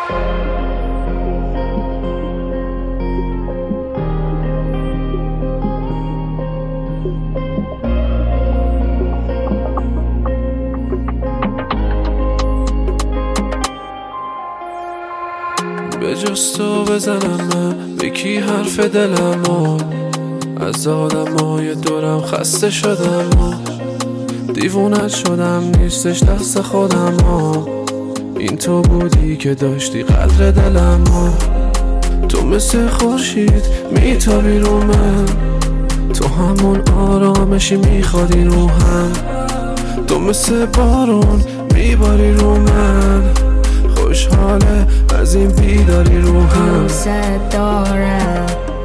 به جز تو بزنم من به کی حرف دلمو، از آدمای دورم خسته شدم و دیوونت شدم، نیستش دست خودم ها. این تو بودی که داشتی قدر دلمو، تو مثل خورشید میتابی رو من، تو همون آرامشی میخوادی روحم، تو مثل بارون میباری رو من، خوشحاله از این بیداری روحم. دوست دارم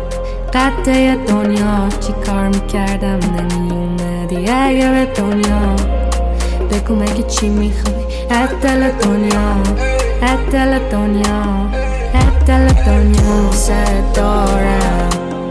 قطعه دنیا، چی کار میکردم نمیومدی اگه به دنیا، بگو مگه چی میخوای از دل دنیا، از دل دنیا، از دل دنیا. دوست دارم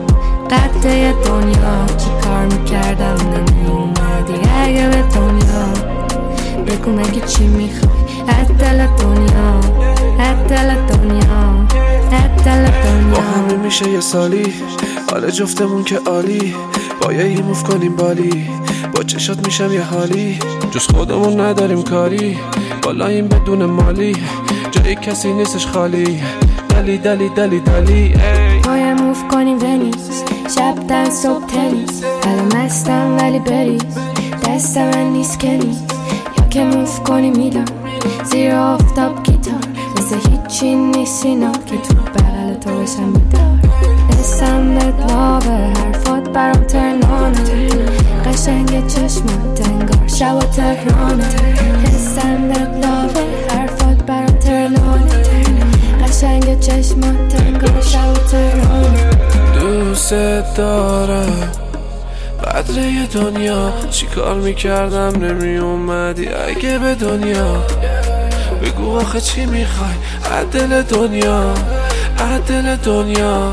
قطعه دنیا، چی کار میکردم نمیومدی اگه به دنیا، بگو مگه چی میخوای از دل دنیا، از دل دنیا، از دل دنیا. با همه میشه یه سالی، حال جفتمون که عالی، با یه ایموف کنیم بالی، با چشات میشم یه حالی، جز خودمون نداریم کاری، بالاییم بدون مالی، جای کسی نیستش خالی، دلی دلی دلی دلی. با یه موف کنیم ونیس، شب در صبح تنیس، الان مستم ولی بریز، دست من نیست که نیست، یا که موف کنیم میدم زیر آفتاب گیتار، مثل هیچی نیست اینا که تو بغل تو بشم بیدار. اسم بهت لابه، حرفات برام ترنانه، قشنگ چشمات انگار شب و تهرانه. اسم بهت لابه، حرفات برام ترنانه، قشنگ چشمات انگار شب و تهرانه. دوست دارم قدره دنیا، چی کار میکردم نمیومدی اگه به دنیا، بگو آخه چی میخوای از دل دنیا، از دل دنیا.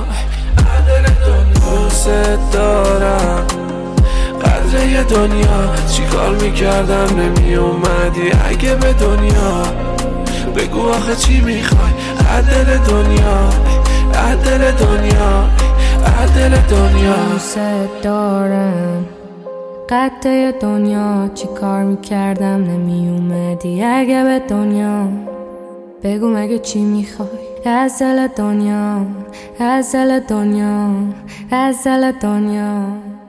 دوست دارم قدره دنیا، چی کار میکردم نمیومدی اگه به دنیا، بگو آخه چی میخوای از دل دنیا، از دل دنیا، از دل دنیا. دوست دارم قطعه دنیا، چی کار میکردم نمیومدی اگه به دنیا، بگو مگه چی میخوای از دل دنیا، از دل دنیا، از دل دنیا.